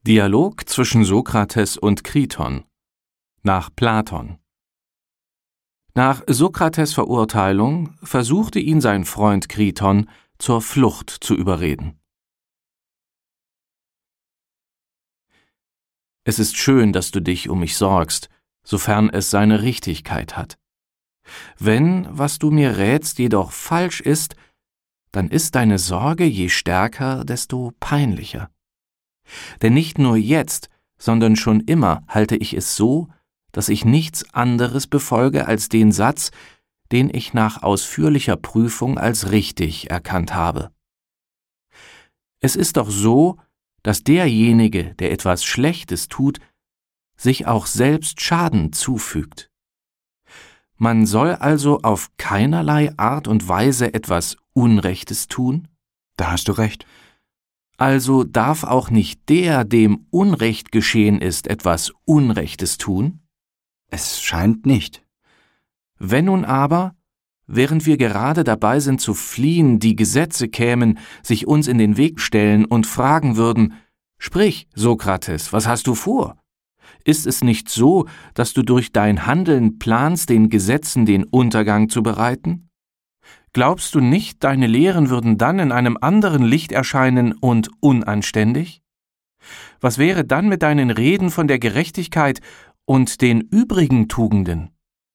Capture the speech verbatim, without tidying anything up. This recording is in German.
Dialog zwischen Sokrates und Kriton nach Platon. Nach Sokrates' Verurteilung versuchte ihn sein Freund Kriton zur Flucht zu überreden. Es ist schön, dass du dich um mich sorgst, sofern es seine Richtigkeit hat. Wenn, was du mir rätst, jedoch falsch ist, dann ist deine Sorge je stärker, desto peinlicher. Denn nicht nur jetzt, sondern schon immer halte ich es so, dass ich nichts anderes befolge als den Satz, den ich nach ausführlicher Prüfung als richtig erkannt habe. Es ist doch so, dass derjenige, der etwas Schlechtes tut, sich auch selbst Schaden zufügt. Man soll also auf keinerlei Art und Weise etwas Unrechtes tun? Da hast du recht. Also darf auch nicht der, dem Unrecht geschehen ist, etwas Unrechtes tun? Es scheint nicht. Wenn nun aber, während wir gerade dabei sind zu fliehen, die Gesetze kämen, sich uns in den Weg stellen und fragen würden: Sprich, Sokrates, was hast du vor? Ist es nicht so, dass du durch dein Handeln planst, den Gesetzen den Untergang zu bereiten? Glaubst du nicht, deine Lehren würden dann in einem anderen Licht erscheinen und unanständig? Was wäre dann mit deinen Reden von der Gerechtigkeit und den übrigen Tugenden?